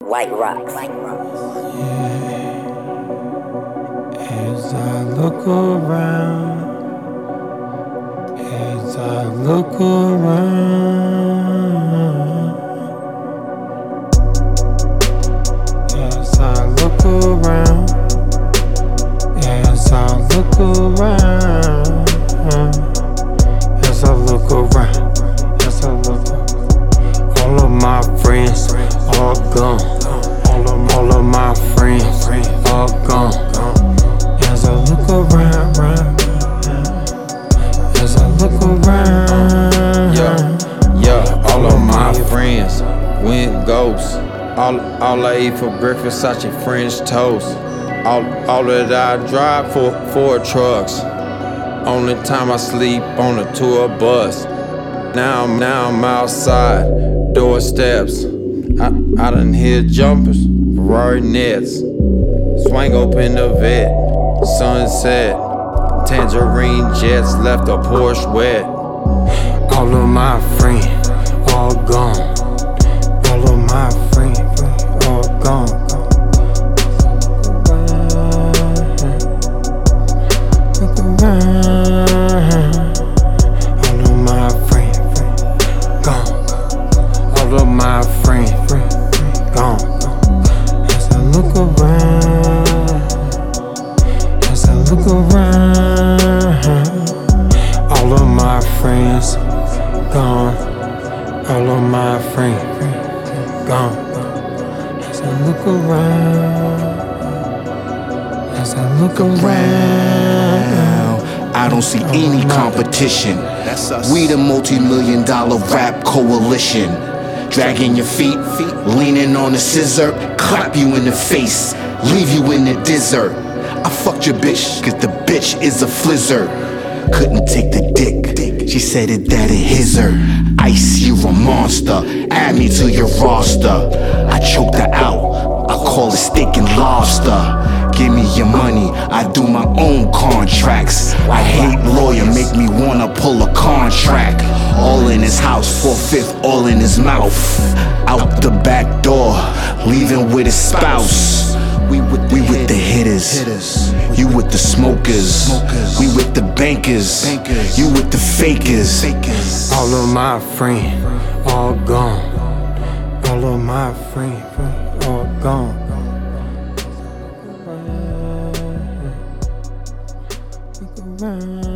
White Rocks. As I look around, as I look around, as I look around, as I look around, as I look around, as I look around, all of my friends all gone. All of my friends all gone. As I look around, as I look around, yeah, all of my friends went ghost. All I eat for breakfast, such a French toast. All that I drive for trucks. Only time I sleep on a tour bus. Now I'm outside, doorsteps. I done hear jumpers, Ferrari nets. Swing open the vet, sunset. Tangerine jets left a Porsche wet. all of my friends all gone. All of my friends all gone. Look around. All of my friends gone. All of my friends gone. As I look around, as I look around, all of my friends gone. All of my friends gone. As I look around, as I look around, I don't see any competition. We the multi-million-dollar rap coalition. Dragging your feet, leaning on a scissor, clap you in the face, leave you in the desert. I fucked your bitch, cause the bitch is a flizzard. Couldn't take the dick, she said it that it his her. Ice, you a monster, add me to your roster. I choked her out, I call it steak and lobster. Give me your money, I do my own contracts. I hate lawyer, make me wanna pull a contract. All in his house, 4/5, all in his mouth. Out the back door, leaving with his spouse. We with the hitters, you with the smokers. We with the bankers, you with the fakers. all of my friends all gone. All of my friends all gone. Look around.